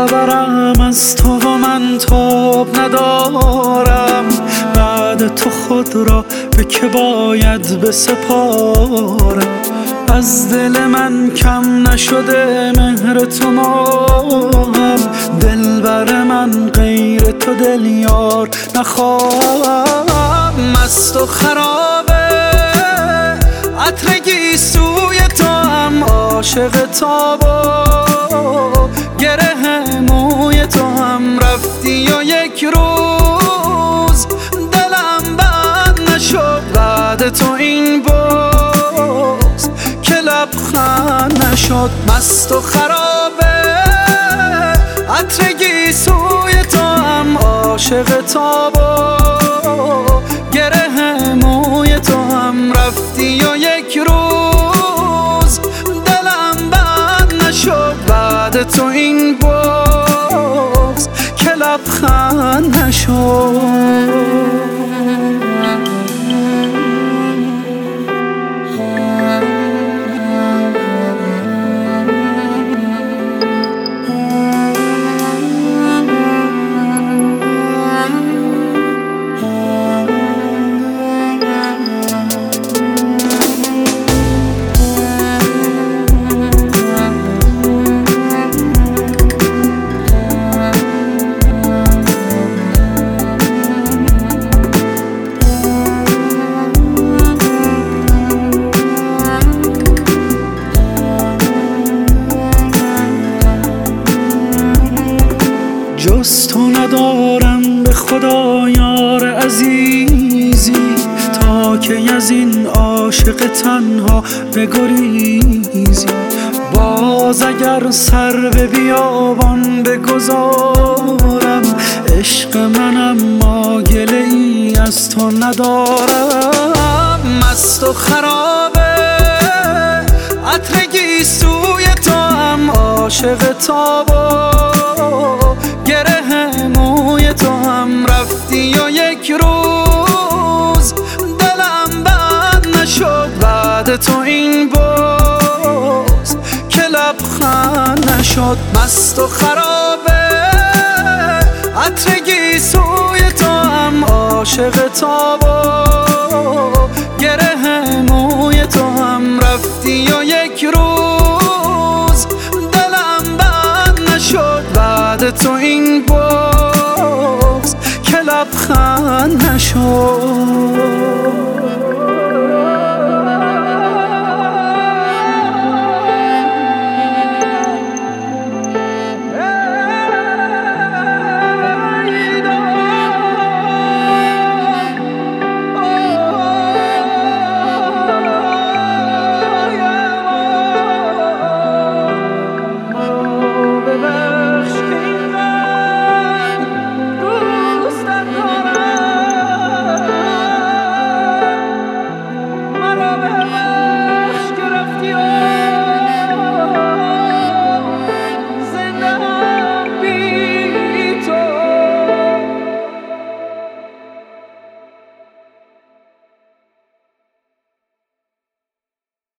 خبرم از تو و من تاب ندارم. بعد تو خود را به که باید بسپارم. از دل من کم نشده مهر تو ماهم. دلبر من غیر تو دل یار نخواهم. مست و خرابه عطر گیسوی تو هم، عاشق تاب و گره موی تو هم. رفتی و یک روز دلم بند نشد، بعد تو این بغض که لبخند نشد. مست و خرابه عطر گیسوی تو هم، عاشق تاب و گره موی تو هم. رفتی و یک روز دلم بند نشد، بعد تو این بغض که لبخند نشد. جز تو ندارم به خدا یار عزیزی، تا که از این عاشق تنها بگریزی. باز اگر سر به بیابان بگذارم، عشق منم ما گله ای از تو ندارم. مست و خرابه عطر گیسوی تو هم، عاشق تاب و گره موی تو هم. رفتی و یک روز دلم بند نشد، بعد تو این بغض که لبخند نشد. مست و خرابه عطر گیسوی تو هم، عاشق تاب و گره موی تو هم. رفتی و یک روز دلم بند نشد، بعد تو این بغض که لبخند نشد.